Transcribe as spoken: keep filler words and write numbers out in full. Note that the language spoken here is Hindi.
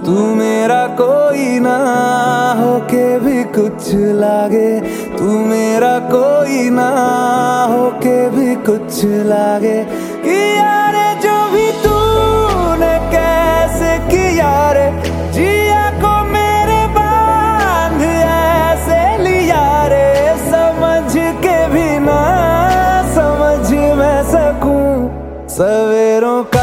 तू मेरा कोई ना होके भी कुछ लागे, तू मेरा कोई ना होके भी कुछ लागे। कि यारे जो भी तूने कैसे किया रे, जिया को मेरे बांध ऐसे लिया रे, समझ के भी ना समझ मैं सकूं सवेरों का